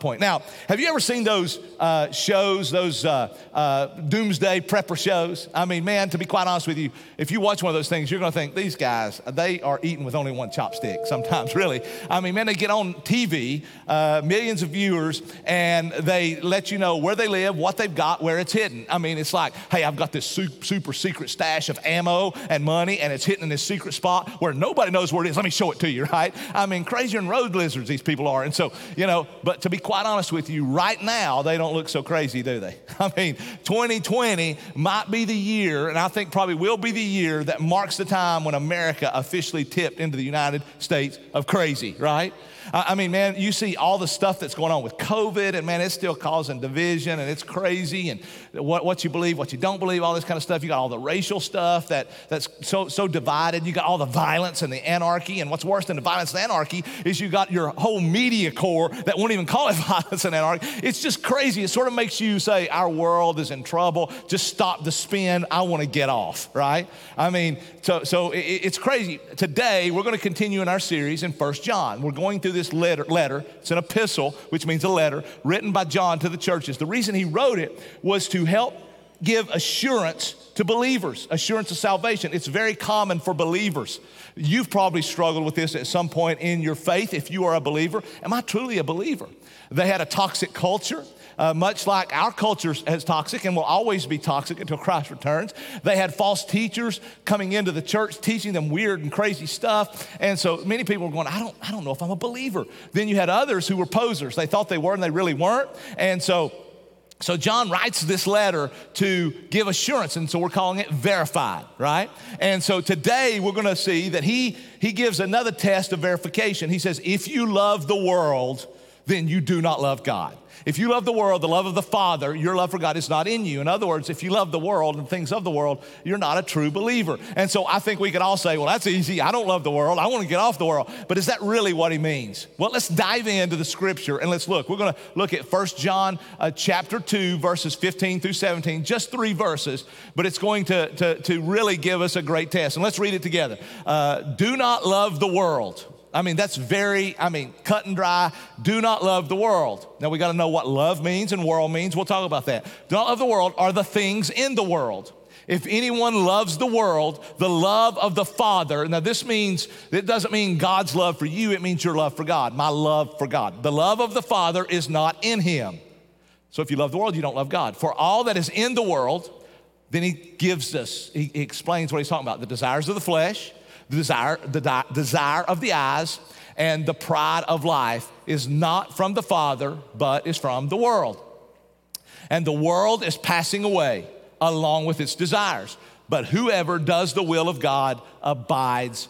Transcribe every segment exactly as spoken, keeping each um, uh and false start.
point. Now, have you ever seen those uh, shows, those uh, uh, doomsday prepper shows? I mean, man, to be quite honest with you, if you watch one of those things, you're gonna think, these guys, they are eating with only one chopstick sometimes, really. I mean, man, they get on T V, uh, millions of viewers, and they let you know where they live, what they've got, where it's hidden. I mean, it's like, hey, I've got this super, super secret stash of ammo and money, and it's hidden in this secret spot where nobody knows where it is. Let me show it to you, right? I mean, crazier than road lizards, these people are. And so, you know, but to be quite honest with you, right now, they don't look so crazy, do they? I mean, twenty twenty might be the year, and I think probably will be the year that marks the time when America officially tipped into the United States of crazy, right? I mean, man, you see all the stuff that's going on with COVID, and man, it's still causing division, and it's crazy, and what, what you believe, what you don't believe, all this kind of stuff. You got all the racial stuff that, that's so, so divided. You got all the violence and the anarchy, and what's worse than the violence and anarchy is you got your whole media core that won't even call it violence and anarchy. It's just crazy. It sort of makes you say, our world is in trouble. Just stop the spin. I want to get off, right? I mean, so, so it, it's crazy. Today, we're going to continue in our series in First John. We're going through this letter, letter. It's an epistle, which means a letter, written by John to the churches. The reason he wrote it was to help give assurance to believers, assurance of salvation. It's very common for believers. You've probably struggled with this at some point in your faith if you are a believer. Am I truly a believer? They had a toxic culture. Uh, much like our culture is toxic and will always be toxic until Christ returns. They had false teachers coming into the church teaching them weird and crazy stuff. And so many people were going, I don't, I don't know if I'm a believer. Then you had others who were posers. They thought they were and they really weren't. And so So John writes this letter to give assurance, and so we're calling it verified, right? And so today we're gonna see that he, he gives another test of verification. He says, if you love the world, then you do not love God. If you love the world, the love of the Father, your love for God is not in you. In other words, if you love the world and things of the world, you're not a true believer. And so I think we could all say, well, that's easy. I don't love the world. I want to get off the world. But is that really what he means? Well, let's dive into the scripture and let's look. We're going to look at First John uh, chapter two, verses fifteen through seventeen, just three verses, but it's going to, to, to really give us a great test. And let's read it together. Uh, do not love the world. I mean, that's very, I mean, cut and dry. Do not love the world. Now, we got to know what love means and world means. We'll talk about that. Do not love the world are the things in the world. If anyone loves the world, the love of the Father, now this means, it doesn't mean God's love for you, it means your love for God, my love for God. The love of the Father is not in him. So if you love the world, you don't love God. For all that is in the world, then he gives us, he, he explains what he's talking about. The desires of the flesh, the desire, the di- desire of the eyes, and the pride of life is not from the Father, but is from the world. And the world is passing away along with its desires. But whoever does the will of God abides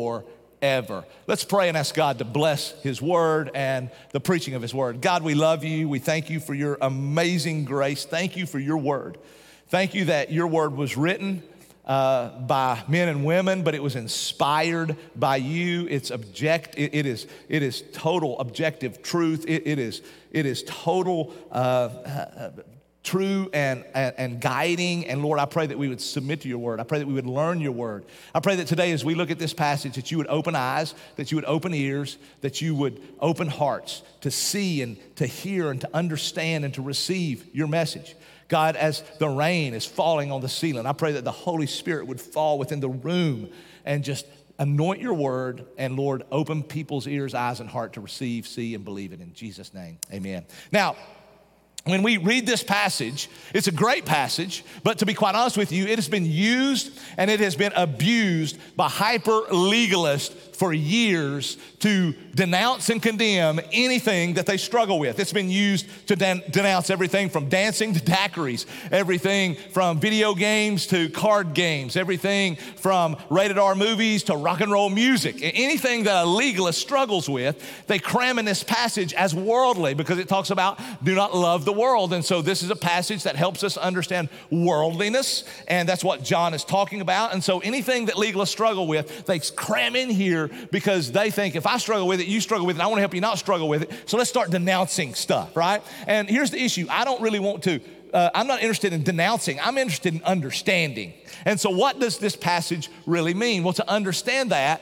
forever. Let's pray and ask God to bless his word and the preaching of his word. God, we love you. We thank you for your amazing grace. Thank you for your word. Thank you that your word was written Uh, by men and women, but it was inspired by you. It's object. It, it is. It is total objective truth. It, it is. It is total uh, uh, true and, and and guiding. And Lord, I pray that we would submit to your word. I pray that we would learn your word. I pray that today, as we look at this passage, that you would open eyes, that you would open ears, that you would open hearts to see and to hear and to understand and to receive your message. God, as the rain is falling on the ceiling, I pray that the Holy Spirit would fall within the room and just anoint your word. And Lord, open people's ears, eyes, and heart to receive, see, and believe it in Jesus' name. Amen. Now, when we read this passage, it's a great passage, but to be quite honest with you, it has been used and it has been abused by hyper-legalists for years to denounce and condemn anything that they struggle with. It's been used to den- denounce everything from dancing to daiquiris, everything from video games to card games, everything from rated R movies to rock and roll music. Anything that a legalist struggles with, they cram in this passage as worldly because it talks about do not love the world. And so this is a passage that helps us understand worldliness, and that's what John is talking about. And so anything that legalists struggle with, they cram in here because they think if I struggle with it, you struggle with it, I want to help you not struggle with it. So let's start denouncing stuff, right? And here's the issue. I don't really want to, uh, I'm not interested in denouncing. I'm interested in understanding. And so what does this passage really mean? Well, to understand that,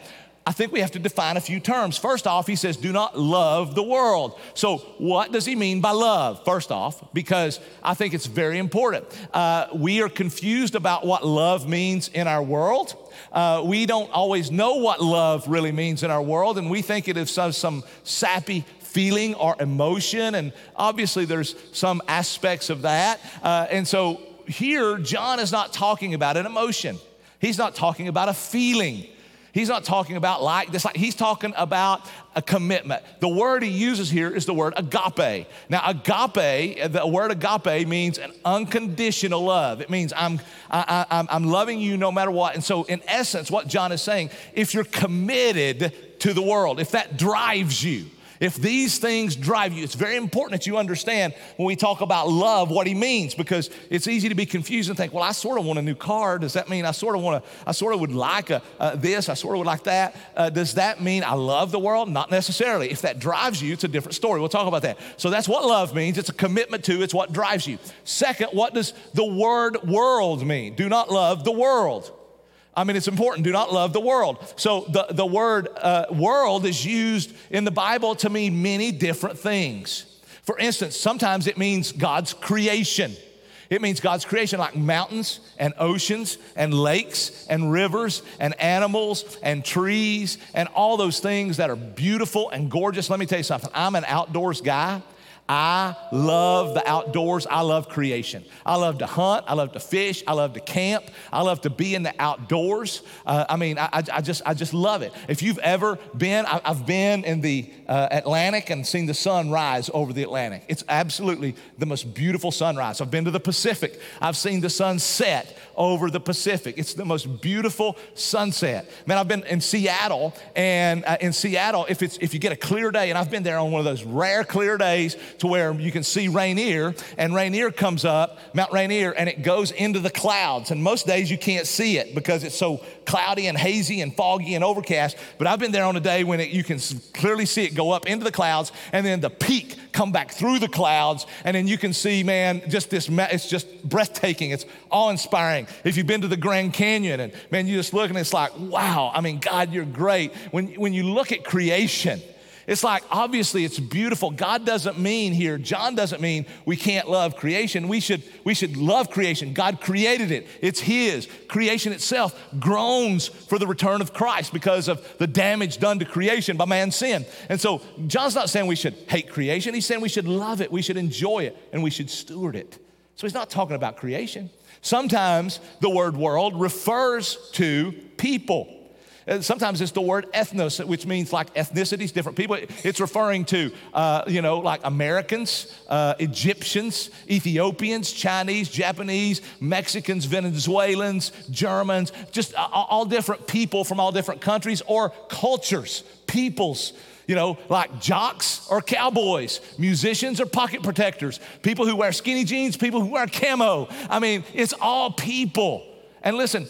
I think we have to define a few terms. First off, he says, do not love the world. So what does he mean by love, first off? Because I think it's very important. Uh, we are confused about what love means in our world. Uh, we don't always know what love really means in our world, and we think it is some, some sappy feeling or emotion, and obviously there's some aspects of that. Uh, and so here, John is not talking about an emotion. He's not talking about a feeling. He's not talking about like this. Like he's talking about a commitment. The word he uses here is the word agape. Now, agape, the word agape means an unconditional love. It means I'm, I, I, I'm loving you no matter what. And so, in essence, what John is saying, if you're committed to the world, if that drives you, if these things drive you, it's very important that you understand when we talk about love what he means, because it's easy to be confused and think, well, I sort of want a new car. Does that mean I sort of want to, I sort of would like a, uh, this, I sort of would like that? Uh, does that mean I love the world? Not necessarily. If that drives you, it's a different story. We'll talk about that. So that's what love means. It's a commitment to, it's what drives you. Second, what does the word world mean? Do not love the world. I mean, it's important. Do not love the world. So the, the word uh, world is used in the Bible to mean many different things. For instance, sometimes it means God's creation. It means God's creation, like mountains and oceans and lakes and rivers and animals and trees and all those things that are beautiful and gorgeous. Let me tell you something. I'm an outdoors guy. I love the outdoors. I love creation. I love to hunt. I love to fish. I love to camp. I love to be in the outdoors. Uh, I mean, I, I just I just love it. If you've ever been, I, I've been in the uh, Atlantic and seen the sun rise over the Atlantic. It's absolutely the most beautiful sunrise. I've been to the Pacific. I've seen the sun set over the Pacific. It's the most beautiful sunset. Man, I've been in Seattle, and uh, in Seattle, if it's if you get a clear day, and I've been there on one of those rare clear days to where you can see Rainier, and Rainier comes up, Mount Rainier, and it goes into the clouds. And most days you can't see it because it's so cloudy and hazy and foggy and overcast. But I've been there on a day when it, you can clearly see it go up into the clouds, and then the peak come back through the clouds, and then you can see, man, just this, it's just breathtaking. It's awe-inspiring. If you've been to the Grand Canyon, and man, you just look and it's like, wow, I mean, God, you're great. When, when you look at creation, it's like, obviously it's beautiful. God doesn't mean here, John doesn't mean we can't love creation. We should, we should love creation. God created it. It's his. Creation itself groans for the return of Christ because of the damage done to creation by man's sin. And so John's not saying we should hate creation. He's saying we should love it, we should enjoy it, and we should steward it. So he's not talking about creation. Sometimes the word world refers to people. Sometimes it's the word ethnos, which means like ethnicities, different people. It's referring to, uh, you know, like Americans, uh, Egyptians, Ethiopians, Chinese, Japanese, Mexicans, Venezuelans, Germans, just all different people from all different countries or cultures, peoples. You know, like jocks or cowboys, musicians or pocket protectors, people who wear skinny jeans, people who wear camo. I mean, it's all people. And listen,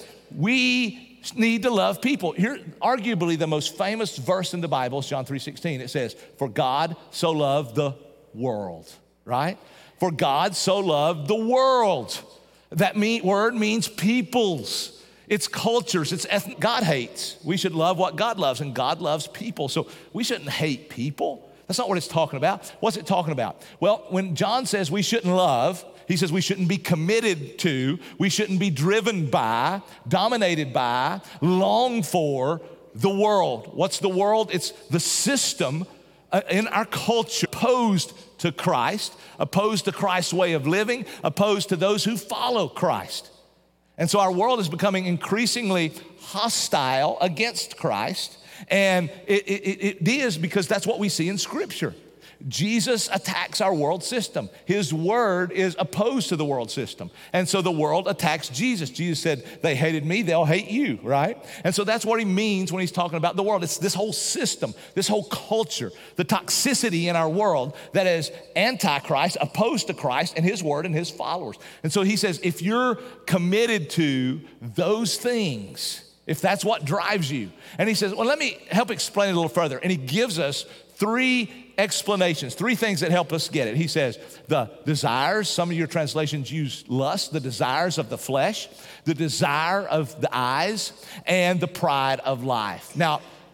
we need to love people. Here, arguably the most famous verse in the Bible is John three sixteen. It says, for God so loved the world, right? For God so loved the world. That mean, word means peoples. It's cultures, it's ethnic. God hates. We should love what God loves, and God loves people. So we shouldn't hate people. That's not what it's talking about. What's it talking about? Well, when John says we shouldn't love, he says we shouldn't be committed to, we shouldn't be driven by, dominated by, long for the world. What's the world? It's the system uh, in our culture opposed to Christ, opposed to Christ's way of living, opposed to those who follow Christ. And so our world is becoming increasingly hostile against Christ. And it, it, it is because that's what we see in Scripture. Jesus attacks our world system. His word is opposed to the world system. And so the world attacks Jesus. Jesus said, they hated me, they'll hate you, right? And so that's what he means when he's talking about the world. It's this whole system, this whole culture, the toxicity in our world that is anti-Christ, opposed to Christ and his word and his followers. And so he says, if you're committed to those things, if that's what drives you. And he says, well, let me help explain it a little further. And he gives us three explanations, three things that help us get it. He says, the desires, some of your translations use lust, the desires of the flesh, the desire of the eyes, and the pride of life. Now,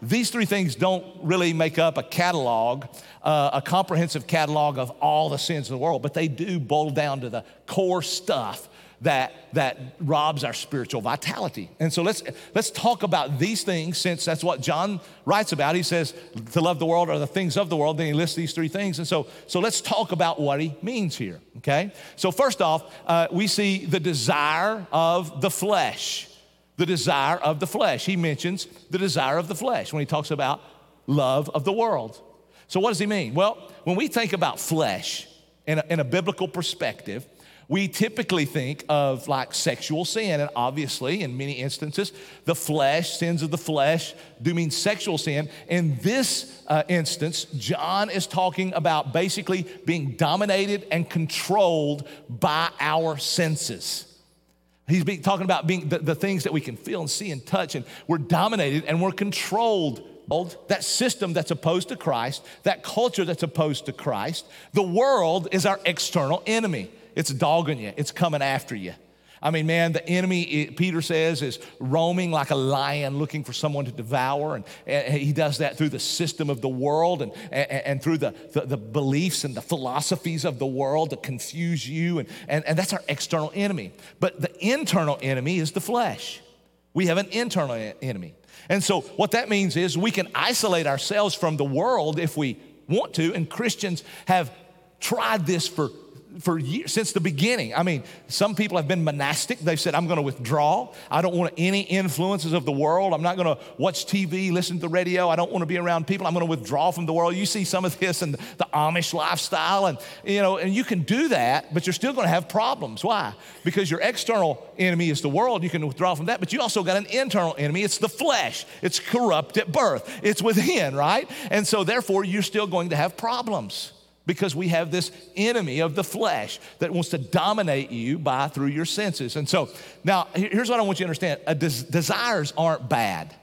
these three things don't really make up a catalog, uh, a comprehensive catalog of all the sins of the world, but they do boil down to the core stuff that, that robs our spiritual vitality. And so let's, let's talk about these things, since that's what John writes about. He says to love the world or the things of the world, then he lists these three things. And so, so let's talk about what he means here, okay? So first off, uh, we see the desire of the flesh, the desire of the flesh. He mentions the desire of the flesh when he talks about love of the world. So what does he mean? Well, when we think about flesh in a, in a biblical perspective, we typically think of like sexual sin, and obviously in many instances, the flesh, sins of the flesh do mean sexual sin. In this uh, instance, John is talking about basically being dominated and controlled by our senses. He's being, talking about being the, the things that we can feel and see and touch, and we're dominated and we're controlled. That system that's opposed to Christ, that culture that's opposed to Christ, the world is our external enemy. It's dogging you. It's coming after you. I mean, man, the enemy, Peter says, is roaming like a lion looking for someone to devour. And, and he does that through the system of the world and, and, and through the, the, the beliefs and the philosophies of the world to confuse you. And, and, and that's our external enemy. But the internal enemy is the flesh. We have an internal enemy. And so what that means is we can isolate ourselves from the world if we want to. And Christians have tried this for for years, since the beginning. I mean, some people have been monastic. They've said, I'm going to withdraw. I don't want any influences of the world. I'm not going to watch T V, listen to the radio. I don't want to be around people. I'm going to withdraw from the world. You see some of this in the Amish lifestyle, and you know, and you can do that, but you're still going to have problems. Why? Because your external enemy is the world. You can withdraw from that, but you also got an internal enemy. It's the flesh. It's corrupt at birth. It's within, right? And so therefore, you're still going to have problems, because we have this enemy of the flesh that wants to dominate you by through your senses. And so now here's what I want you to understand. A des- desires aren't bad.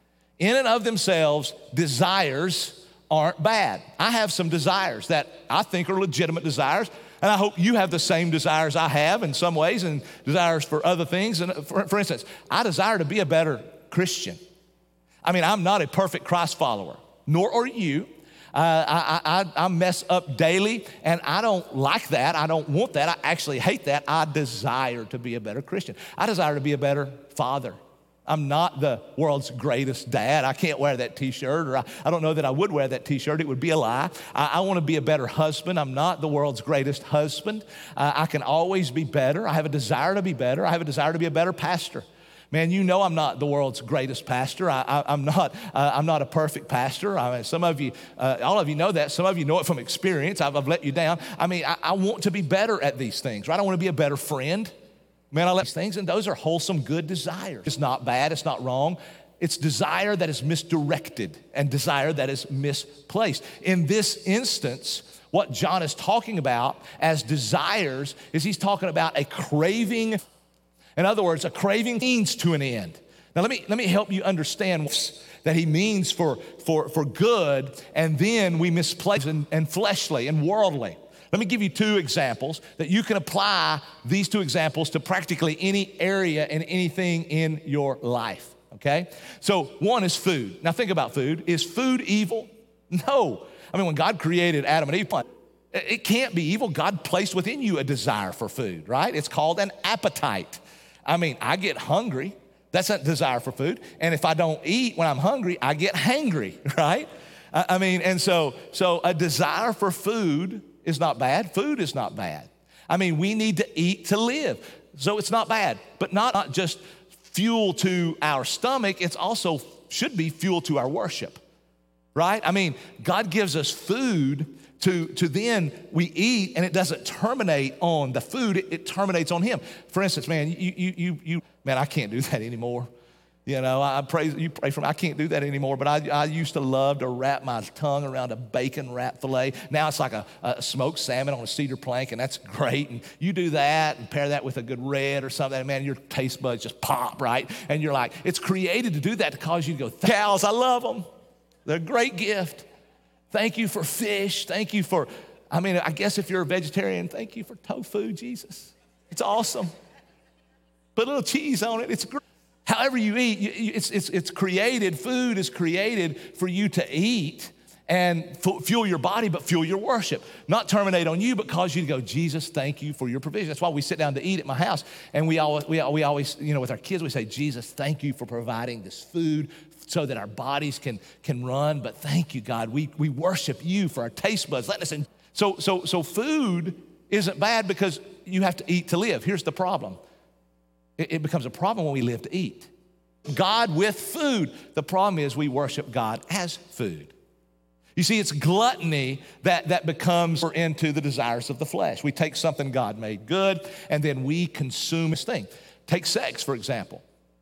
In and of themselves, desires aren't bad. I have some desires that I think are legitimate desires, and I hope you have the same desires I have in some ways, and desires for other things. And for, for instance, I desire to be a better Christian. I mean, I'm not a perfect Christ follower, nor are you. Uh, I, I, I mess up daily, and I don't like that. I don't want that. I actually hate that. I desire to be a better Christian. I desire to be a better father. I'm not the world's greatest dad. I can't wear that t-shirt, or I, I don't know that I would wear that t-shirt. It would be a lie. I, I want to be a better husband. I'm not the world's greatest husband. Uh, I can always be better. I have a desire to be better. I have a desire to be a better pastor. Man, you know I'm not the world's greatest pastor. I, I, I'm not. Uh, I'm not a perfect pastor. I mean, some of you, uh, all of you know that. Some of you know it from experience. I've, I've let you down. I mean, I, I want to be better at these things, right? I want to be a better friend. Man, I let these things, and those are wholesome, good desires. It's not bad. It's not wrong. It's desire that is misdirected and desire that is misplaced. In this instance, what John is talking about as desires is he's talking about a craving. In other words, a craving means to an end. Now, let me, let me help you understand that he means for, for, for good, and then we misplace and, and fleshly and worldly. Let me give you two examples that you can apply these two examples to practically any area and anything in your life, okay? So one is food. Now think about food. Is food evil? No. I mean, when God created Adam and Eve, it can't be evil. God placed within you a desire for food, right? It's called an appetite. I mean, I get hungry. That's a desire for food. And if I don't eat when I'm hungry, I get hangry, right? I mean, and so, so a desire for food is not bad. Food is not bad. I mean, we need to eat to live. So it's not bad, but not, not just fuel to our stomach. It's also should be fuel to our worship, right? I mean, God gives us food To, to then we eat, and it doesn't terminate on the food, it, it terminates on him. For instance, man, you, you, you, you, man, I can't do that anymore. You know, I pray, you pray for me, I can't do that anymore, but I, I used to love to wrap my tongue around a bacon wrap filet. Now it's like a, a smoked salmon on a cedar plank, and that's great. And you do that and pair that with a good red or something, and man, your taste buds just pop, right? And you're like, it's created to do that to cause you to go, cows, I love them. They're a great gift. Thank you for fish. Thank you for, I mean, I guess if you're a vegetarian, thank you for tofu, Jesus. It's awesome. Put a little cheese on it. It's great. however you eat, you, you, it's, it's, it's created, food is created for you to eat and f- fuel your body, but fuel your worship. Not terminate on you, but cause you to go, Jesus, thank you for your provision. That's why we sit down to eat at my house, and we always, we, we always, you know, with our kids, we say, Jesus, thank you for providing this food so that our bodies can, can run, but thank you, God. We, we worship you for our taste buds. Letting us in. So, so, so food isn't bad because you have to eat to live. Here's the problem. It, it becomes a problem when we live to eat. God with food. The problem is we worship God as food. You see, it's gluttony that, that becomes we're into the desires of the flesh. We take something God made good, and then we consume this thing. Take sex, for example.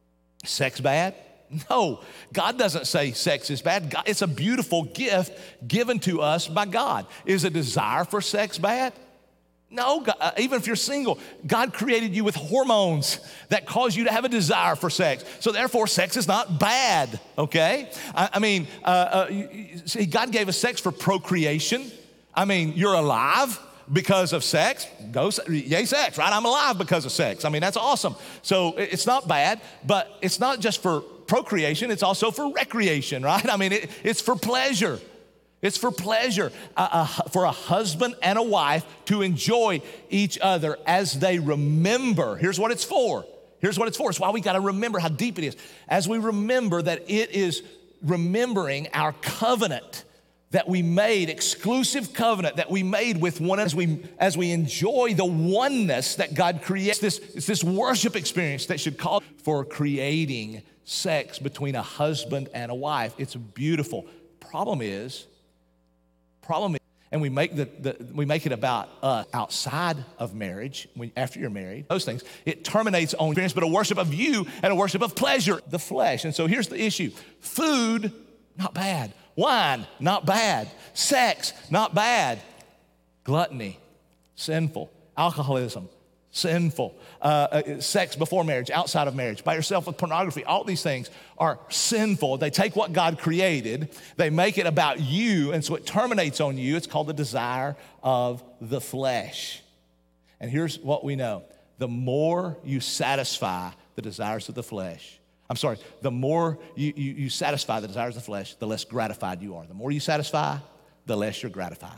Sex bad? No, God doesn't say sex is bad. God, it's a beautiful gift given to us by God. Is a desire for sex bad? No, God, uh, even if you're single, God created you with hormones that cause you to have a desire for sex. So therefore, sex is not bad, okay? I, I mean, uh, uh, you, see, God gave us sex for procreation. I mean, you're alive because of sex. Go, yay, sex, right? I'm alive because of sex. I mean, that's awesome. So it's not bad, but it's not just for procreation. It's also for recreation, right? I mean, it, it's for pleasure. It's for pleasure, uh, uh, for a husband and a wife to enjoy each other as they remember. Here's what it's for. Here's what it's for. It's why we got to remember how deep it is. As we remember that it is remembering our covenant that we made, exclusive covenant that we made with one another, as we, as we enjoy the oneness that God creates. This, it's this worship experience that should call for creating sex between a husband and a wife. It's beautiful. Problem is, Problem is, and we make the, the we make it about us outside of marriage. When, after you're married, those things it terminates on experience, but a worship of you and a worship of pleasure, the flesh. And so here's the issue: food, not bad; wine, not bad; sex, not bad; gluttony, sinful; alcoholism, sinful; uh, uh, sex before marriage, outside of marriage, by yourself with pornography. All these things are sinful. They take what God created, they make it about you, and so it terminates on you. It's called the desire of the flesh. And here's what we know: the more you satisfy the desires of the flesh, I'm sorry, the more you, you, you satisfy the desires of the flesh, the less gratified you are. The more you satisfy, the less you're gratified.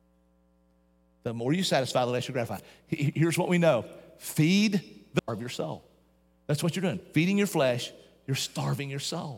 The more you satisfy, the less you're gratified. Here's what we know: feed the of your soul. That's what you're doing. Feeding your flesh, you're starving your soul.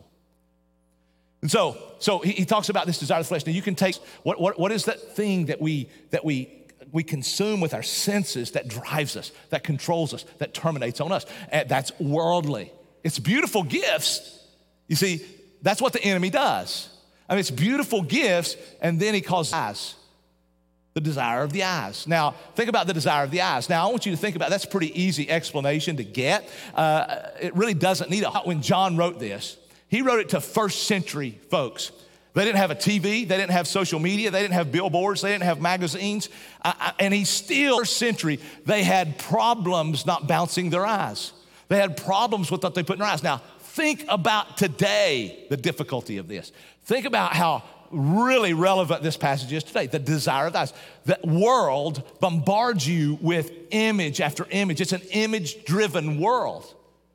And so, so he, he talks about this desire of the flesh. Now you can take what, what, what is that thing that we that we we consume with our senses that drives us, that controls us, that terminates on us. And that's worldly. It's beautiful gifts. You see, that's what the enemy does. I mean, it's beautiful gifts, and then he calls eyes. The desire of the eyes. Now, think about the desire of the eyes. Now, I want you to think about, that's a pretty easy explanation to get. Uh, it really doesn't need a, when John wrote this, he wrote it to first century folks. They didn't have a T V, they didn't have social media, they didn't have billboards, they didn't have magazines, uh, and he still, first century, they had problems not bouncing their eyes. They had problems with what they put in their eyes. Now, think about today, the difficulty of this. Think about how really relevant this passage is today. The desire of the eyes. The world bombards you with image after image. It's an image-driven world.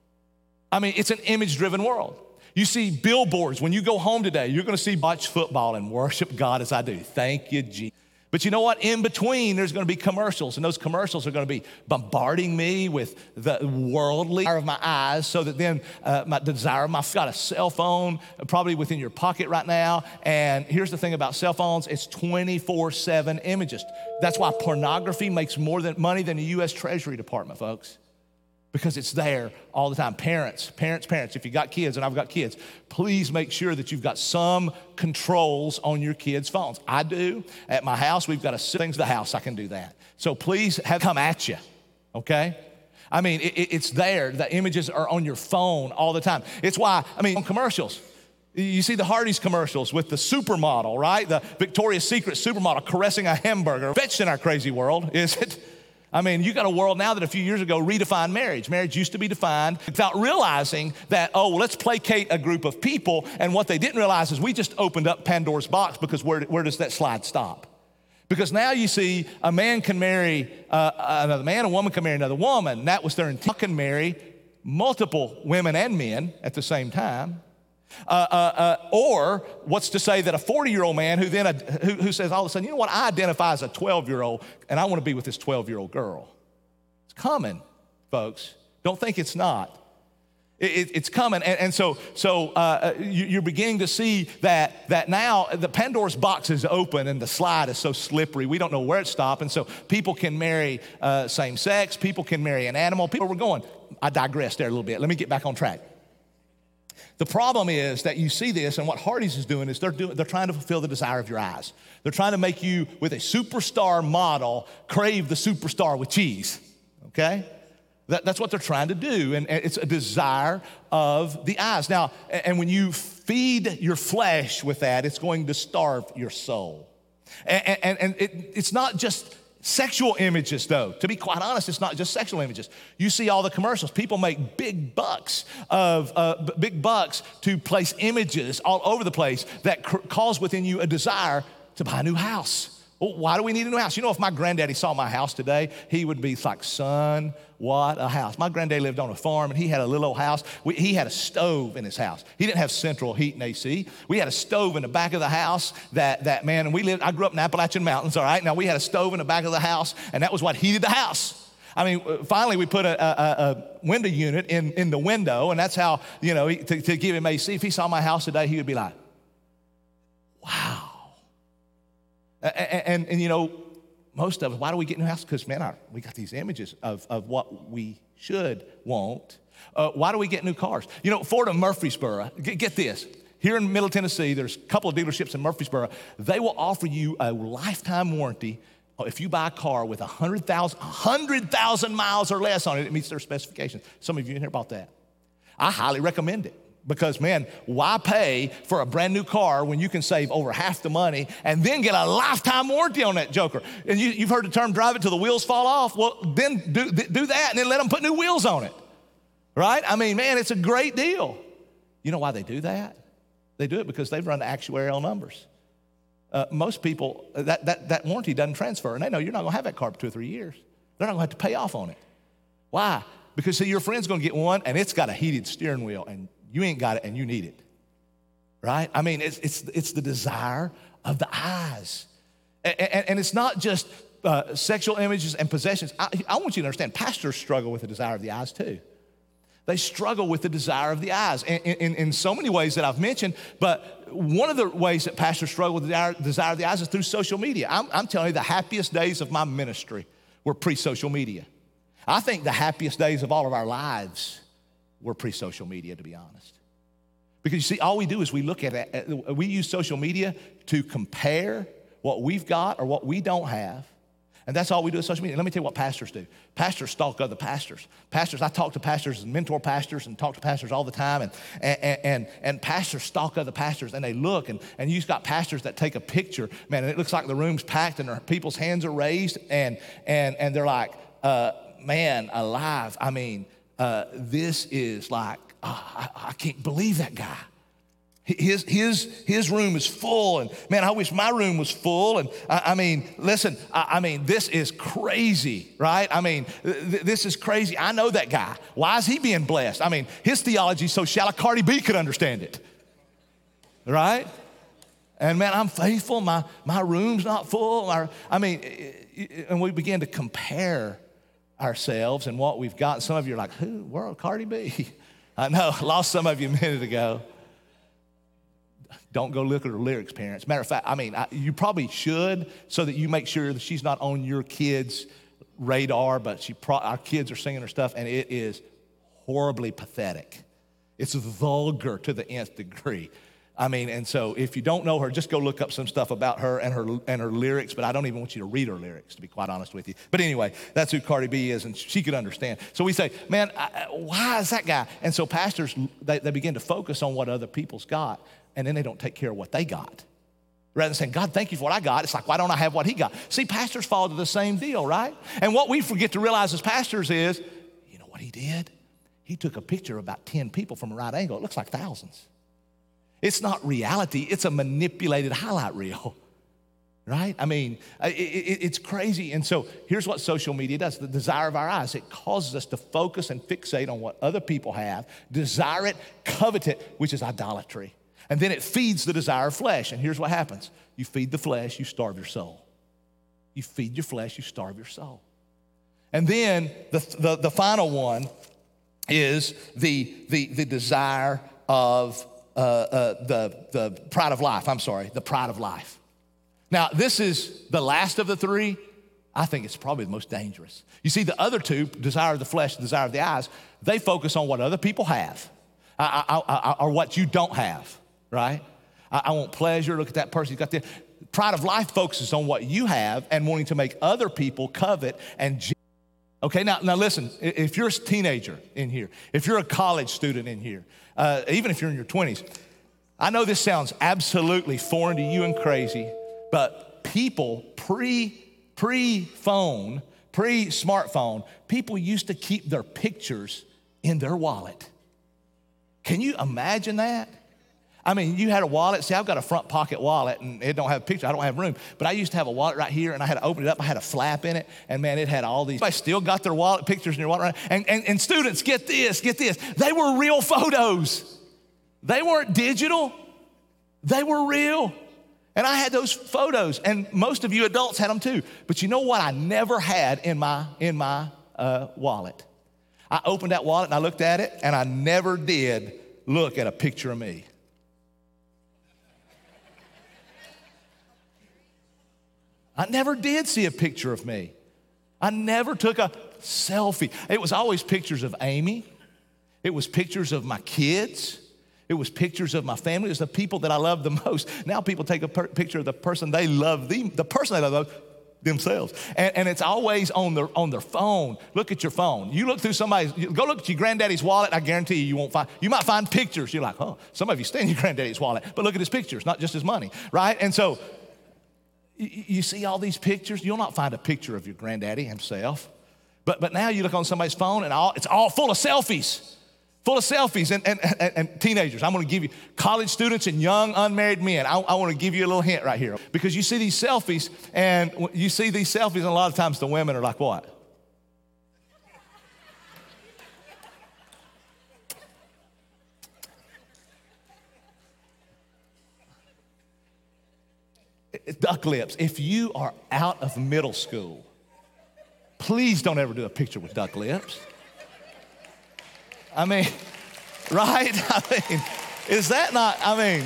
I mean, it's an image-driven world. You see billboards. When you go home today, you're going to see watch football and worship God as I do. Thank you, Jesus. But you know what? In between, there's going to be commercials, and those commercials are going to be bombarding me with the worldly desire of my eyes, so that then uh, my the desire of my, I've got a cell phone probably within your pocket right now, and here's the thing about cell phones, it's twenty-four seven images. That's why pornography makes more than money than the U S Treasury Department, folks. Because it's there all the time. Parents, parents, parents, if you got kids, and I've got kids, please make sure that you've got some controls on your kids' phones. I do. At my house, we've got a things the house, I can do that. So please have come at you, okay? I mean, it, it's there. The images are on your phone all the time. It's why, I mean, commercials. You see the Hardee's commercials with the supermodel, right? The Victoria's Secret supermodel caressing a hamburger. Fetched in our crazy world, is it? I mean, you got a world now that a few years ago redefined marriage. Marriage used to be defined without realizing that, oh, well, let's placate a group of people. And what they didn't realize is we just opened up Pandora's box, because where, where does that slide stop? Because now you see a man can marry uh, another man, a woman can marry another woman. That was their intent. Can marry multiple women and men at the same time. Uh, uh, uh, or what's to say that a forty-year-old man who then, uh, who, who says all of a sudden, you know what, I identify as a twelve-year-old and I want to be with this twelve-year-old girl. It's coming, folks. Don't think it's not. It, it, it's coming. And, and so, so uh, you, you're beginning to see that, that now the Pandora's box is open and the slide is so slippery. We don't know where it stops. And so people can marry uh, same sex. People can marry an animal. People were going, I digressed there a little bit. Let me get back on track. The problem is that you see this, and what Hardee's is doing is they're doing, they're trying to fulfill the desire of your eyes. They're trying to make you, with a superstar model, crave the superstar with cheese, okay? That, that's what they're trying to do, and, and it's a desire of the eyes. Now, and when you feed your flesh with that, it's going to starve your soul. And, and, and it, it's not just sexual images, though. To be quite honest, it's not just sexual images. You see all the commercials. People make big bucks of uh, b- big bucks to place images all over the place that cr- cause within you a desire to buy a new house. Well, why do we need a new house? You know, if my granddaddy saw my house today, he would be like, son, what a house. My granddaddy lived on a farm, and he had a little old house. We, he had a stove in his house. He didn't have central heat and A C. We had a stove in the back of the house that, that man, and we lived, I grew up in Appalachian Mountains, all right? Now, we had a stove in the back of the house, and that was what heated the house. I mean, finally, we put a, a, a window unit in, in the window, and that's how, you know, to, to give him A C. If he saw my house today, he would be like, wow. And, and, and, you know, most of us, why do we get in the house? Because, man, our, we got these images of, of what we should want. Uh, why do we get new cars? You know, Ford of Murfreesboro, get, get this. Here in Middle Tennessee, there's a couple of dealerships in Murfreesboro. They will offer you a lifetime warranty if you buy a car with one hundred thousand, one hundred thousand miles or less on it. It meets their specifications. Some of you in here bought that. I highly recommend it. Because, man, why pay for a brand new car when you can save over half the money and then get a lifetime warranty on that joker? And you, you've heard the term drive it till the wheels fall off. Well, then do, do that and then let them put new wheels on it, right? I mean, man, it's a great deal. You know why they do that? They do it because they've run the actuarial numbers. Uh, most people, that, that, that warranty doesn't transfer, and they know you're not going to have that car for two or three years. They're not going to have to pay off on it. Why? Because, see, your friend's going to get one, and it's got a heated steering wheel, and you ain't got it, and you need it, right? I mean, it's it's it's the desire of the eyes. And, and, and it's not just uh, sexual images and possessions. I, I want you to understand, pastors struggle with the desire of the eyes too. They struggle with the desire of the eyes in, in, in so many ways that I've mentioned, but one of the ways that pastors struggle with the desire, desire of the eyes is through social media. I'm, I'm telling you, the happiest days of my ministry were pre-social media. I think the happiest days of all of our lives were pre-social media, to be honest. Because you see, all we do is we look at it, we use social media to compare what we've got or what we don't have. And that's all we do with social media. Let me tell you what pastors do. Pastors stalk other pastors. Pastors, I talk to pastors and mentor pastors and talk to pastors all the time. And, and, and, and pastors stalk other pastors, and they look. And, and you've got pastors that take a picture, man, and it looks like the room's packed and their people's hands are raised. And, and, and they're like, uh, man, alive. I mean, Uh, this is like, oh, I, I can't believe that guy. His, his, his room is full, and man, I wish my room was full. And I, I mean, listen, I, I mean, this is crazy, right? I mean, th- this is crazy. I know that guy. Why is he being blessed? I mean, his theology is so shallow, Cardi B could understand it, right? And man, I'm faithful. My, my room's not full. My, I mean, and we begin to compare ourselves and what we've got. Some of you are like, who, world, Cardi B? I know, lost some of you a minute ago. Don't go look at her lyrics, parents. Matter of fact, I mean, I, you probably should so that you make sure that she's not on your kids' radar, but she pro- our kids are singing her stuff, and it is horribly pathetic. It's vulgar to the nth degree. I mean, and so if you don't know her, just go look up some stuff about her and her and her lyrics, but I don't even want you to read her lyrics, to be quite honest with you. But anyway, that's who Cardi B is, and she could understand. So we say, man, I, why is that guy? And so pastors, they, they begin to focus on what other people's got, and then they don't take care of what they got. Rather than saying, God, thank you for what I got, it's like, why don't I have what he got? See, pastors fall to the same deal, right? And what we forget to realize as pastors is, you know what he did? He took a picture of about ten people from a right angle. It looks like thousands. It's not reality. It's a manipulated highlight reel, right? I mean, it, it, it's crazy. And so here's what social media does. The desire of our eyes, it causes us to focus and fixate on what other people have, desire it, covet it, which is idolatry. And then it feeds the desire of flesh. And here's what happens. You feed the flesh, you starve your soul. You feed your flesh, you starve your soul. And then the, the, the final one is the, the, the desire of uh, uh, the, the pride of life. I'm sorry, the pride of life. Now, this is the last of the three. I think it's probably the most dangerous. You see, the other two, desire of the flesh, desire of the eyes, they focus on what other people have I, I, I, or what you don't have, right? I, I want pleasure. Look at that person. He's got the pride of life focuses on what you have and wanting to make other people covet and. Okay, now, now listen, if you're a teenager in here, if you're a college student in here, uh, even if you're in your twenties, I know this sounds absolutely foreign to you and crazy, but people pre, pre-phone, pre-smartphone, people used to keep their pictures in their wallet. Can you imagine that? I mean, you had a wallet. See, I've got a front pocket wallet, and it don't have a picture. I don't have room. But I used to have a wallet right here, and I had to open it up. I had a flap in it, and man, it had all these. I still got their wallet pictures in your wallet. Right? And, and, and students, get this, get this. They were real photos. They weren't digital. They were real. And I had those photos, and most of you adults had them too. But you know what I never had in my, in my uh, wallet? I opened that wallet, and I looked at it, and I never did look at a picture of me. I never did see a picture of me. I never took a selfie. It was always pictures of Amy. It was pictures of my kids. It was pictures of my family. It was the people that I love the most. Now people take a per- picture of the person they love, the, the person they love themselves. And, and it's always on their, on their phone. Look at your phone. You look through somebody's, go look at your granddaddy's wallet. I guarantee you, you won't find, you might find pictures. You're like, oh, some of you stay in your granddaddy's wallet. But look at his pictures, not just his money, right? And so, you see all these pictures, you'll not find a picture of your granddaddy himself. But, but now you look on somebody's phone and all, it's all full of selfies, full of selfies. And, and, and, and teenagers, I'm gonna give you, college students and young unmarried men, I, I wanna give you a little hint right here. Because you see these selfies, and you see these selfies, and a lot of times the women are like, what? Duck lips. If you are out of middle school, please don't ever do a picture with duck lips. I mean, right? I mean, is that not, I mean,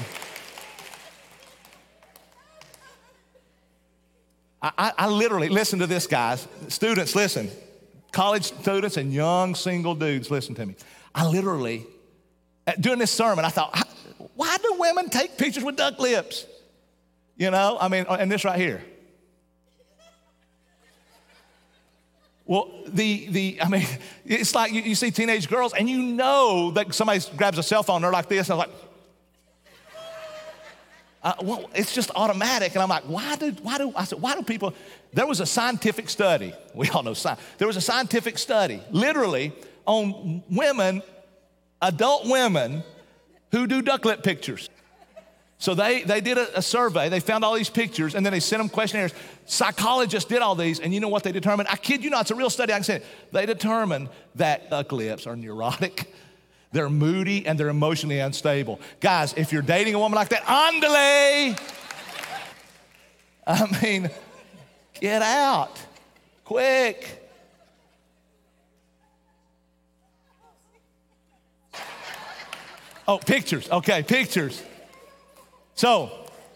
I, I, I literally, listen to this, guys. Students, listen. College students and young single dudes, listen to me. I literally, during this sermon, I thought, why do women take pictures with duck lips? You know, I mean, and this right here. Well, the, the I mean, it's like you, you see teenage girls, and you know that somebody grabs a cell phone, they're like this, and I'm like, uh, well, it's just automatic. And I'm like, why do, why do, I said, why do people, there was a scientific study, we all know science, there was a scientific study, literally, on women, adult women, who do duck lip pictures. So they, they did a, a survey, they found all these pictures, and then they sent them questionnaires. Psychologists did all these, and you know what they determined? I kid you not, it's a real study, I can say it. They determined that duck lips are neurotic, they're moody, and they're emotionally unstable. Guys, if you're dating a woman like that, andale! I mean, get out, quick. Oh, pictures, okay, pictures. So,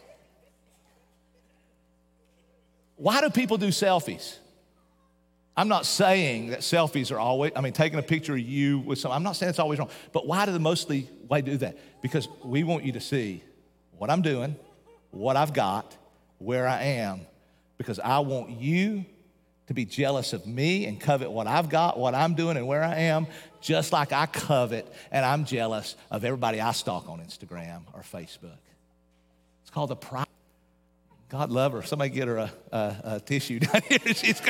why do people do selfies? I'm not saying that selfies are always, I mean, taking a picture of you with some, I'm not saying it's always wrong, but why do they mostly, why do that? Because we want you to see what I'm doing, what I've got, where I am, because I want you to be jealous of me and covet what I've got, what I'm doing, and where I am, just like I covet and I'm jealous of everybody I stalk on Instagram or Facebook. It's called the pride. God love her. Somebody get her a, a, a tissue down here. She's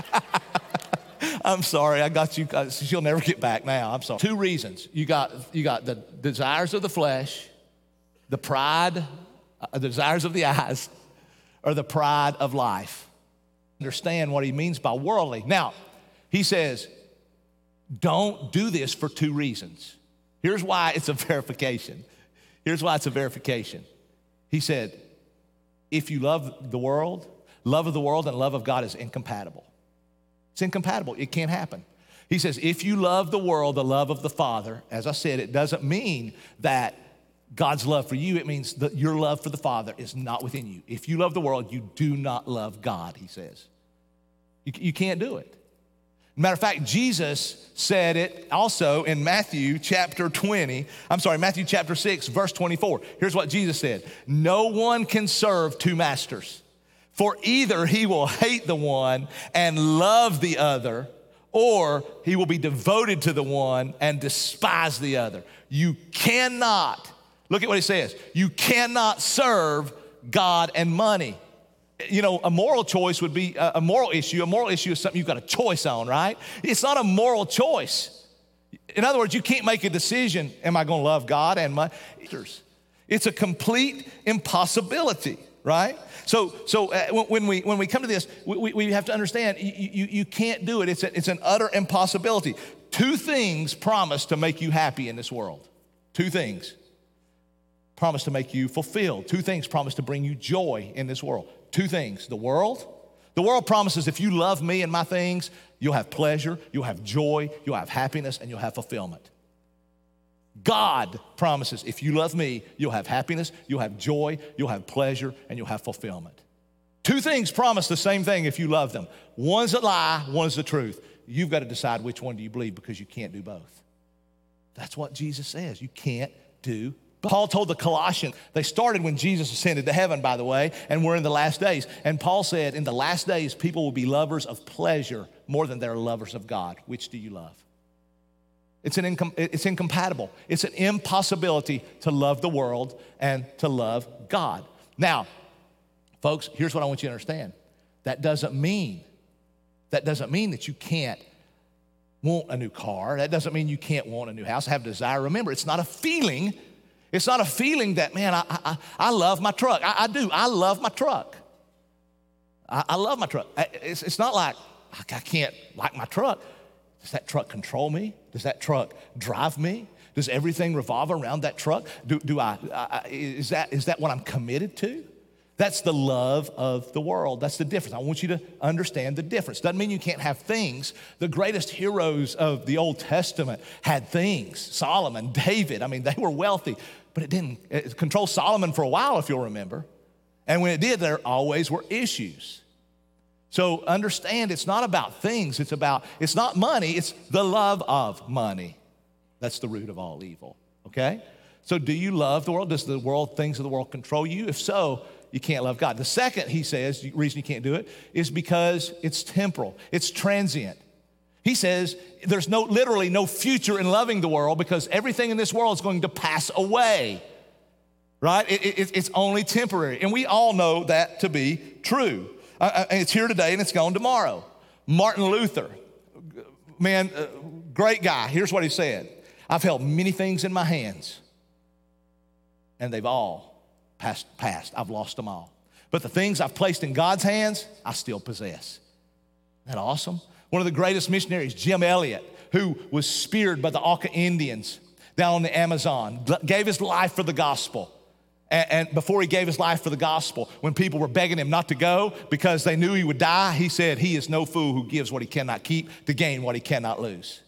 I'm sorry, I got you. She'll never get back now. I'm sorry. Two reasons. You got, you got the desires of the flesh, the pride, uh, the desires of the eyes, or the pride of life. Understand what he means by worldly. Now, he says, don't do this for two reasons. Here's why it's a verification. Here's why it's a verification. He said, if you love the world, love of the world and love of God is incompatible. It's incompatible. It can't happen. He says, if you love the world, the love of the Father, as I said, it doesn't mean that God's love for you. It means that your love for the Father is not within you. If you love the world, you do not love God, he says. You, you can't do it. Matter of fact, Jesus said it also in Matthew chapter twenty. I'm sorry, Matthew chapter six, verse twenty-four. Here's what Jesus said. No one can serve two masters, for either he will hate the one and love the other, or he will be devoted to the one and despise the other. You cannot, look at what he says, you cannot serve God and money. You know, a moral choice would be a moral issue. A moral issue is something you've got a choice on, right? It's not a moral choice. In other words, you can't make a decision, am I going to love God and money? It's a complete impossibility, right? So, so uh, when we when we come to this, we, we have to understand you, you, you can't do it. It's, a, it's an utter impossibility. Two things promise to make you happy in this world. Two things promise to make you fulfilled. Two things promise to bring you joy in this world. Two things, the world. The world promises if you love me and my things, you'll have pleasure, you'll have joy, you'll have happiness, and you'll have fulfillment. God promises if you love me, you'll have happiness, you'll have joy, you'll have pleasure, and you'll have fulfillment. Two things promise the same thing if you love them. One's a lie, one's the truth. You've got to decide which one do you believe because you can't do both. That's what Jesus says. You can't do both. Paul told the Colossians, they started when Jesus ascended to heaven, by the way, and we're in the last days. And Paul said, in the last days, people will be lovers of pleasure more than they're lovers of God. Which do you love? It's, an incom- it's incompatible. It's an impossibility to love the world and to love God. Now, folks, here's what I want you to understand. That doesn't mean, that doesn't mean that you can't want a new car. That doesn't mean you can't want a new house, have desire. Remember, it's not a feeling. It's not a feeling that, man, I, I, I love my truck. I, I do. I love my truck. I, I love my truck. It's, it's not like I can't like my truck. Does that truck control me? Does that truck drive me? Does everything revolve around that truck? Do, do I, I, is that, is that what I'm committed to? That's the love of the world. That's the difference. I want you to understand the difference. Doesn't mean you can't have things. The greatest heroes of the Old Testament had things. Solomon, David, I mean, they were wealthy, but it didn't it control Solomon for a while, if you'll remember. And when it did, there always were issues. So understand it's not about things. It's about, it's not money. It's the love of money. That's the root of all evil, okay? So do you love the world? Does the world, things of the world control you? If so, you can't love God. The second, he says, the reason you can't do it is because it's temporal. It's transient. He says there's no, literally no future in loving the world because everything in this world is going to pass away, right? It, it, it's only temporary. And we all know that to be true. Uh, and it's here today and it's gone tomorrow. Martin Luther, man, uh, great guy. Here's what he said. I've held many things in my hands and they've all Past, past, I've lost them all. But the things I've placed in God's hands, I still possess. Isn't that awesome? One of the greatest missionaries, Jim Elliot, who was speared by the Auca Indians down on the Amazon, gave his life for the gospel. And, and before he gave his life for the gospel, when people were begging him not to go because they knew he would die, he said, he is no fool who gives what he cannot keep to gain what he cannot lose.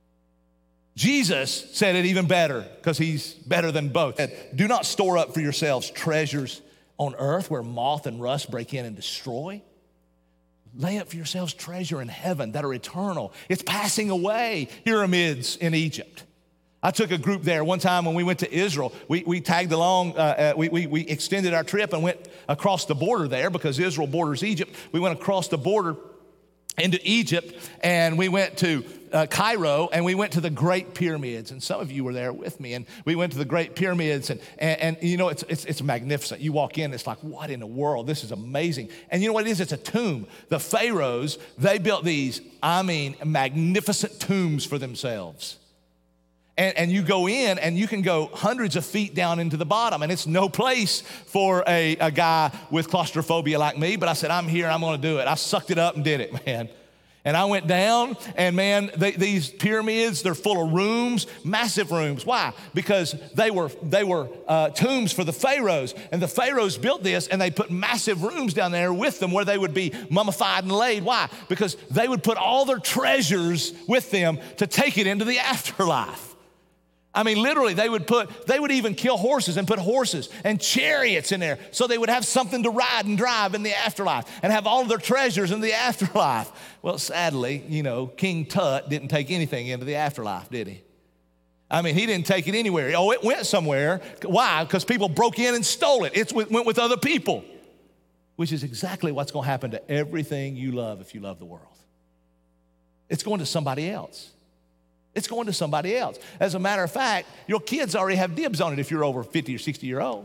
Jesus said it even better because he's better than both. Do not store up for yourselves treasures on earth where moth and rust break in and destroy. Lay up for yourselves treasure in heaven that are eternal. It's passing away. Pyramids in Egypt. I took a group there one time when we went to Israel. We, we tagged along, uh, uh, we, we, we extended our trip and went across the border there because Israel borders Egypt. We went across the border into Egypt, and we went to uh, Cairo, and we went to the Great Pyramids. And some of you were there with me, and we went to the Great Pyramids, and, and, and you know, it's, it's, it's magnificent. You walk in, it's like, what in the world? This is amazing. And you know what it is? It's a tomb. The pharaohs, they built these, I mean, magnificent tombs for themselves. And, and you go in and you can go hundreds of feet down into the bottom, and it's no place for a, a guy with claustrophobia like me, but I said, I'm here, I'm gonna do it. I sucked it up and did it, man. And I went down, and man, they, these pyramids, they're full of rooms, massive rooms. Why? Because they were they were uh, tombs for the pharaohs, and the pharaohs built this, and they put massive rooms down there with them where they would be mummified and laid. Why? Because they would put all their treasures with them to take it into the afterlife. I mean, literally, they would put, they would even kill horses and put horses and chariots in there so they would have something to ride and drive in the afterlife and have all of their treasures in the afterlife. Well, sadly, you know, King Tut didn't take anything into the afterlife, did he? I mean, he didn't take it anywhere. Oh, it went somewhere. Why? Because people broke in and stole it. It went with other people, which is exactly what's going to happen to everything you love if you love the world. It's going to somebody else. It's going to somebody else. As a matter of fact, your kids already have dibs on it if you're over fifty or sixty year old.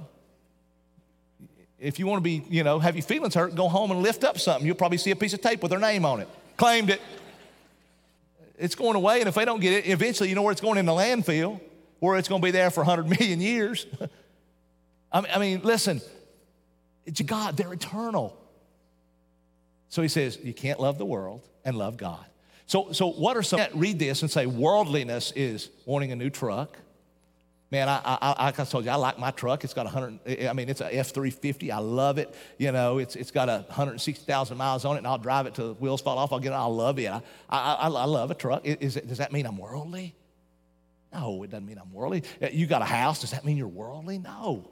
If you want to be, you know, have your feelings hurt, go home and lift up something. You'll probably see a piece of tape with their name on it. Claimed it. It's going away, and if they don't get it, eventually you know where it's going, in the landfill, where it's going to be there for one hundred million years. I mean, I mean, listen, it's God, they're eternal. So he says, you can't love the world and love God. So, so what are some, read this and say worldliness is wanting a new truck. Man, I, I, I, like I told you, I like my truck. It's got one hundred, I mean, it's a F three fifty. I love it. You know, it's it's got one hundred sixty thousand miles on it, and I'll drive it till the wheels fall off. I'll get it. I love it. I, I, I, I love a truck. Is it, does that mean I'm worldly? No, it doesn't mean I'm worldly. You got a house. Does that mean you're worldly? No.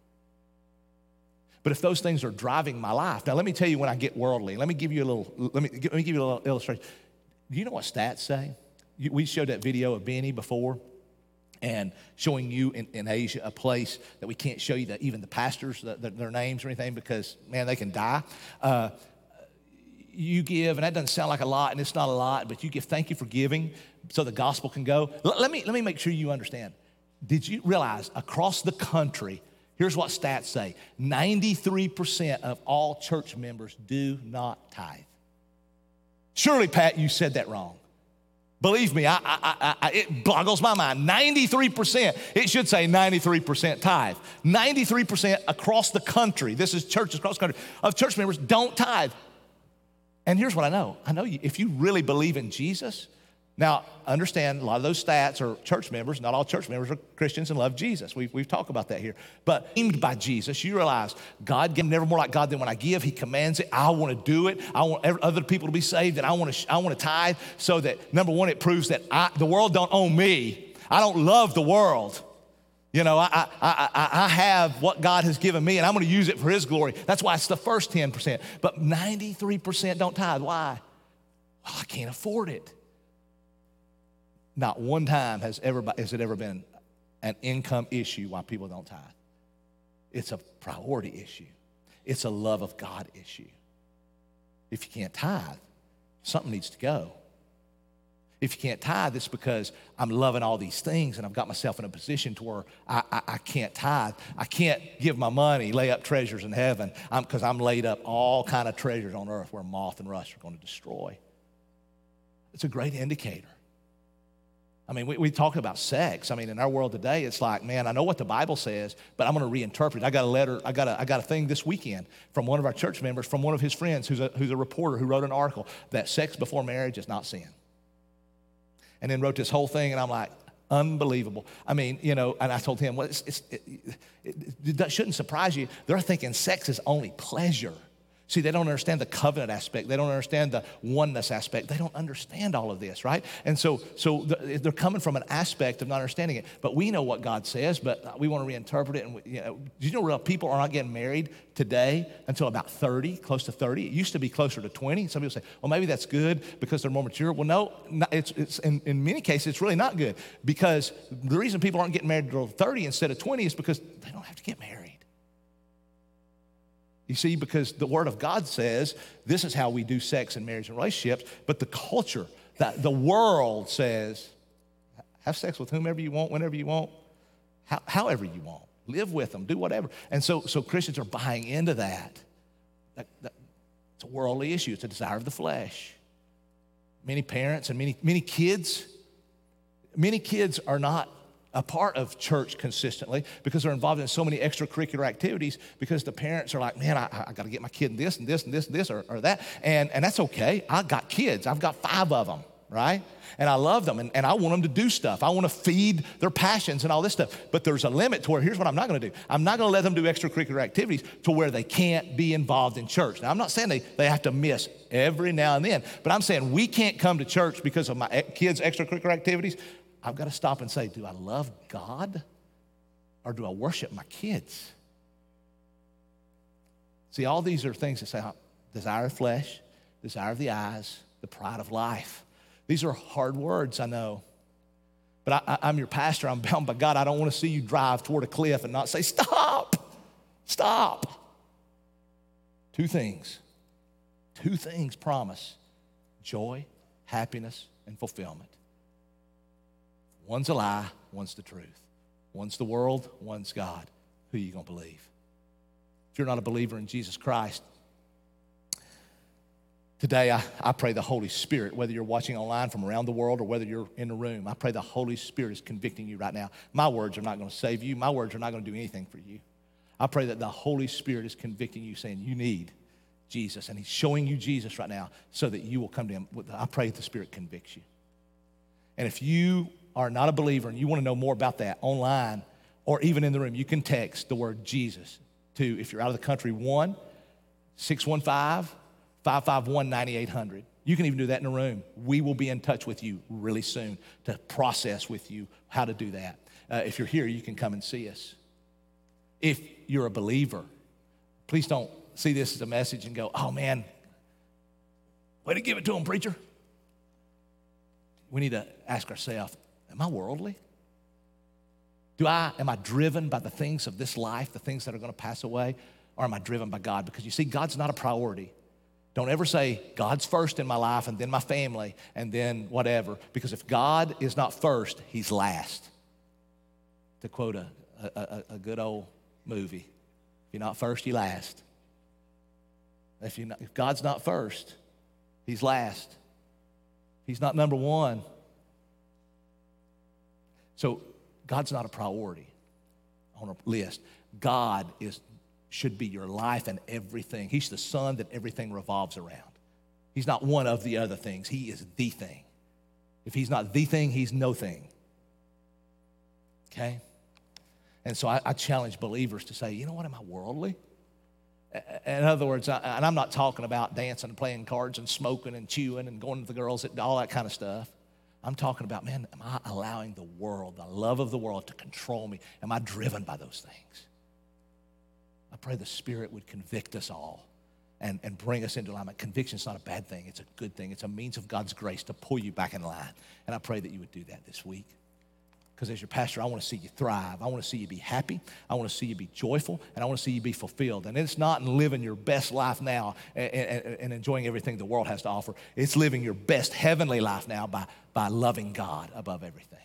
But if those things are driving my life, now let me tell you when I get worldly. Let me give you a little, let me, let me give you a little illustration. Do you know what stats say? You, we showed that video of Benny before and showing you in, in Asia a place that we can't show you, that even the pastors, the, the, their names or anything, because, man, they can die. Uh, you give, and that doesn't sound like a lot, and it's not a lot, but you give, thank you for giving so the gospel can go. L- let me, let me make sure you understand. Did you realize across the country, here's what stats say, ninety-three percent of all church members do not tithe. Surely, Pat, you said that wrong. Believe me, I, I, I, it boggles my mind. ninety-three percent, it should say ninety-three percent tithe. ninety-three percent across the country, this is churches across the country, of church members don't tithe. And here's what I know. I know you, if you really believe in Jesus, now understand a lot of those stats are church members. Not all church members are Christians and love Jesus. We've, we've talked about that here. But aimed by Jesus, you realize God, I'm never more like God than when I give. He commands it. I want to do it. I want other people to be saved, and I want to I want to tithe so that, number one, it proves that I, the world don't own me. I don't love the world. You know, I, I, I, I have what God has given me, and I'm going to use it for His glory. That's why it's the first ten percent. But ninety-three percent don't tithe. Why? Well, I can't afford it. Not one time has, ever, has it ever been an income issue why people don't tithe. It's a priority issue. It's a love of God issue. If you can't tithe, something needs to go. If you can't tithe, it's because I'm loving all these things and I've got myself in a position to where I, I, I can't tithe. I can't give my money, lay up treasures in heaven, because I'm, I'm laid up all kind of treasures on earth where moth and rust are going to destroy. It's a great indicator. I mean, we, we talk about sex. I mean, in our world today, it's like, man, I know what the Bible says, but I'm going to reinterpret it. I got a letter, I got a, I got a thing this weekend from one of our church members, from one of his friends who's a, who's a reporter who wrote an article that sex before marriage is not sin. And then wrote this whole thing, and I'm like, unbelievable. I mean, you know, and I told him, well, it's, it's, it, it, it, it shouldn't surprise you. They're thinking sex is only pleasure. See, they don't understand the covenant aspect. They don't understand the oneness aspect. They don't understand all of this, right? And so so they're coming from an aspect of not understanding it. But we know what God says, but we want to reinterpret it. And we, you know, do you know real people are not getting married today until about thirty, close to thirty? It used to be closer to twenty. Some people say, well, maybe that's good because they're more mature. Well, no, it's, it's in, in many cases, it's really not good, because the reason people aren't getting married until thirty instead of twenty is because they don't have to get married. You see, because the Word of God says this is how we do sex and marriage and relationships, but the culture, the, the world says, have sex with whomever you want, whenever you want, how, however you want. Live with them, do whatever. And so, so Christians are buying into that. That, that. It's a worldly issue. It's a desire of the flesh. Many parents and many, many kids, many kids are not a part of church consistently because they're involved in so many extracurricular activities because the parents are like, man, I, I got to get my kid in this and this and this and this or, or that. And, and that's okay. I got kids. I've got five of them, right? And I love them, and, and I want them to do stuff. I want to feed their passions and all this stuff. But there's a limit to where, here's what I'm not going to do. I'm not going to let them do extracurricular activities to where they can't be involved in church. Now, I'm not saying they, they have to miss every now and then, but I'm saying we can't come to church because of my kids' extracurricular activities. I've got to stop and say, do I love God or do I worship my kids? See, all these are things that say, desire of flesh, desire of the eyes, the pride of life. These are hard words, I know. But I, I, I'm your pastor. I'm bound by God. I don't want to see you drive toward a cliff and not say, stop, stop. Two things. Two things promise joy, happiness, and fulfillment. One's a lie, one's the truth. One's the world, one's God. Who are you going to believe? If you're not a believer in Jesus Christ, today, I, I pray the Holy Spirit, whether you're watching online from around the world or whether you're in the room, I pray the Holy Spirit is convicting you right now. My words are not going to save you. My words are not going to do anything for you. I pray that the Holy Spirit is convicting you, saying you need Jesus, and he's showing you Jesus right now so that you will come to him. I pray that the Spirit convicts you. And if you are not a believer and you want to know more about that online or even in the room, you can text the word Jesus to, if you're out of the country, one six one five, five five one, nine eight hundred. You can even do that in the room. We will be in touch with you really soon to process with you how to do that. Uh, if you're here, you can come and see us. If you're a believer, please don't see this as a message and go, oh man, way to give it to him, preacher. We need to ask ourselves, am I worldly? Do I, am I driven by the things of this life, the things that are going to pass away, or am I driven by God? Because you see, God's not a priority. Don't ever say, God's first in my life and then my family and then whatever. Because if God is not first, he's last. To quote a, a, a good old movie, if you're not first, you last. If, you're not, if God's not first, he's last. He's not number one. So God's not a priority on a list. God is should be your life and everything. He's the sun that everything revolves around. He's not one of the other things. He is the thing. If he's not the thing, he's no thing. Okay? And so I, I challenge believers to say, you know what, am I worldly? In other words, I, and I'm not talking about dancing and playing cards and smoking and chewing and going to the girls, and all that kind of stuff. I'm talking about, man, am I allowing the world, the love of the world to control me? Am I driven by those things? I pray the Spirit would convict us all and, and bring us into alignment. Conviction is not a bad thing. It's a good thing. It's a means of God's grace to pull you back in line. And I pray that you would do that this week. Because as your pastor, I want to see you thrive. I want to see you be happy. I want to see you be joyful. And I want to see you be fulfilled. And it's not in living your best life now and, and, and enjoying everything the world has to offer. It's living your best heavenly life now by, by loving God above everything.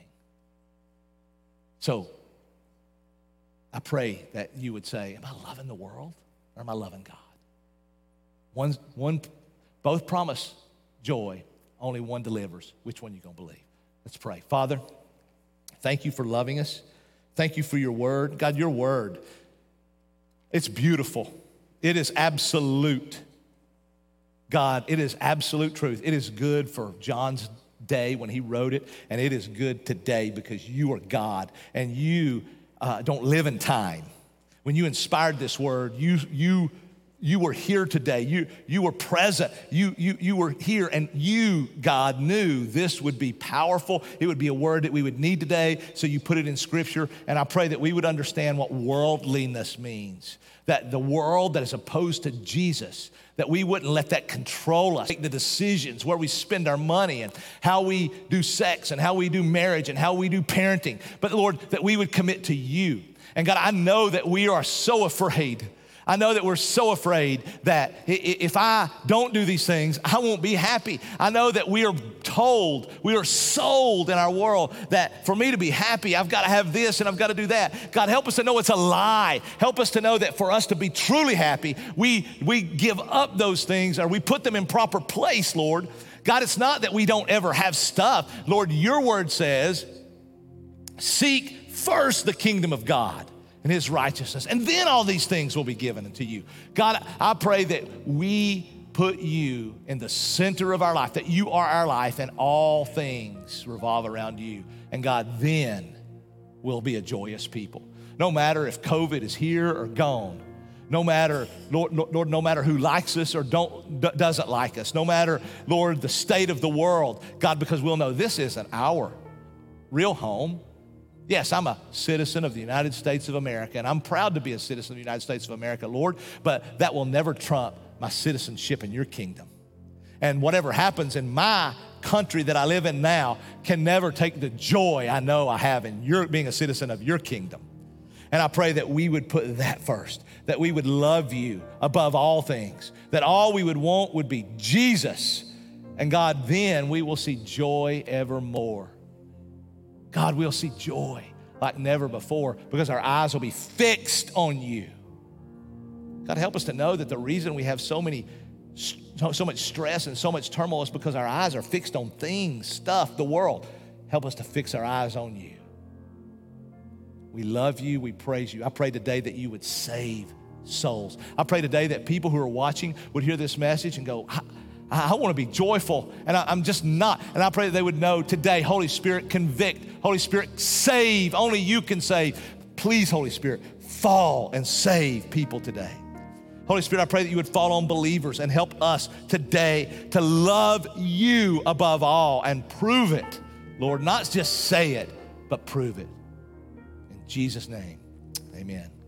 So I pray that you would say, am I loving the world or am I loving God? One, one, both promise joy. Only one delivers. Which one are you going to believe? Let's pray. Father, thank you for loving us. Thank you for your word. God, your word, it's beautiful. It is absolute. God, it is absolute truth. It is good for John's day when he wrote it, and it is good today because you are God, and you uh, don't live in time. When you inspired this word, you you You were here today. You, you were present. You, you, you were here, and you, God, knew this would be powerful. It would be a word that we would need today, so you put it in Scripture. And I pray that we would understand what worldliness means, that the world that is opposed to Jesus, that we wouldn't let that control us. Make the decisions where we spend our money and how we do sex and how we do marriage and how we do parenting. But, Lord, that we would commit to you. And, God, I know that we are so afraid. I know that we're so afraid that if I don't do these things, I won't be happy. I know that we are told, we are sold in our world that for me to be happy, I've got to have this and I've got to do that. God, help us to know it's a lie. Help us to know that for us to be truly happy, we, we give up those things or we put them in proper place, Lord. God, it's not that we don't ever have stuff. Lord, your word says, seek first the kingdom of God and his righteousness, and then all these things will be given unto you. God, I pray that we put you in the center of our life, that you are our life and all things revolve around you. And God, then we'll be a joyous people. No matter if COVID is here or gone, no matter, Lord, Lord, no matter who likes us or don't, doesn't like us, no matter, Lord, the state of the world, God, because we'll know this isn't our real home. Yes, I'm a citizen of the United States of America, and I'm proud to be a citizen of the United States of America, Lord, but that will never trump my citizenship in your kingdom. And whatever happens in my country that I live in now can never take the joy I know I have in your being a citizen of your kingdom. And I pray that we would put that first, that we would love you above all things, that all we would want would be Jesus. And God, then we will see joy evermore. God, we'll see joy like never before because our eyes will be fixed on you. God, help us to know that the reason we have so many, so, so much stress and so much turmoil is because our eyes are fixed on things, stuff, the world. Help us to fix our eyes on you. We love you. We praise you. I pray today that you would save souls. I pray today that people who are watching would hear this message and go, I, I want to be joyful, and I, I'm just not. And I pray that they would know today, Holy Spirit, convict. Holy Spirit, save. Only you can save. Please, Holy Spirit, fall and save people today. Holy Spirit, I pray that you would fall on believers and help us today to love you above all and prove it. Lord, not just say it, but prove it. In Jesus' name, amen.